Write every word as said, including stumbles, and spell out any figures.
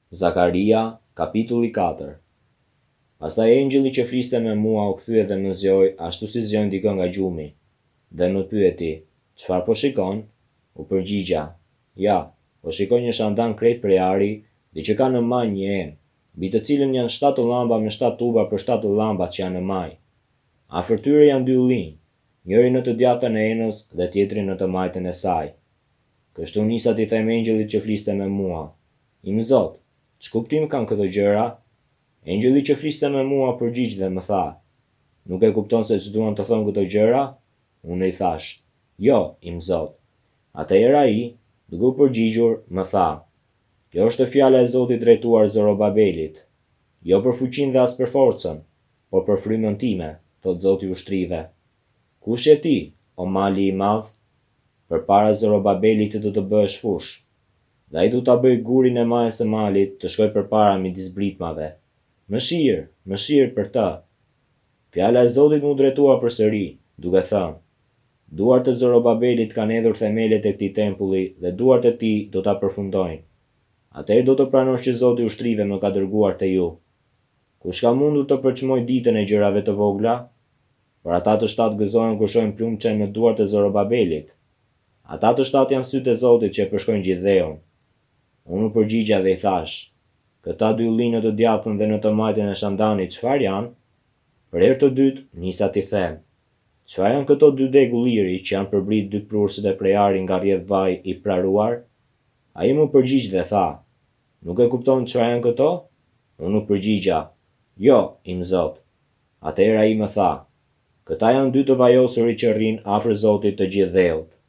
Zakaria, kapitulli katër. Pastaj engjëlli që fliste me mua u kthye dhe më zgjoi ashtu si zgjon dikë nga gjumi. Dhe më pyeti, çfarë po shikon? U përgjigja, ja, po shikoj një shandan krejt prej ari dhe që ka në maj një enë, mbi të cilën janë shtatë llamba me shtatë tuba për shtatë llambat që janë në maj. Afër tyre janë dy ullinj, njëri në të djathtën e enës dhe tjetri në të majtën e saj. Kështu nisa t'i them engjëllit që fliste me mua, Im Zot, ç'kuptim kanë këto gjëra? Engjëlli që fliste me mua përgjigj dhe më tha, nuk e kupton se ç'duan të thonë këto gjëra? Unë i thash, jo, Im Zot. Atëherë ai, duke u përgjigjur, më tha, kjo është fjala e Zotit drejtuar Zorobabelit, jo për fuqinë dhe as për forcën, por për frymën time, thot Zoti i ushtrive. Kush je ti, o mali i madh? Përpara Zorobabelit do të bëhesh fush, dhe ai do ta bëj gurin e majës së malit të shkoj përpara midis britmave. Mëshirë, mëshirë për të. Fjala e Zotit mu drejtua përsëri, duke thënë, duart e Zorobabelit kanë hedhur themelet e këtij tempulli dhe duart e tij do ta përfundojnë. Atëherë do të pranosh që Zoti i ushtrive më ka dërguar te ju. Kush ka mundur të përçmoj ditën e gjërave të vogla? Por ata të shtatë gëzohen kur shohin plumçen në duart e Zorobabelit. Ata të shtatë janë sytë e Zotit që e përshkojnë gjithë dheun. Unë u përgjigja dhe i thash, këta dy ullinj në të djathtën dhe në të majtën e shandanit çfarë janë? Për herë të dytë nisa t'i them, çfarë janë këto dy degë ulliri që janë përbrit dy prurësit e prej ari nga rrjedh vaj i praruar? Ai më përgjigj dhe tha, nuk e kupton çfarë janë këto? Unë u përgjigja, jo, Im Zot. Atëherë ai më tha, këta janë dy të vajosurit që rrinë afër Zotit të gjithë dheut.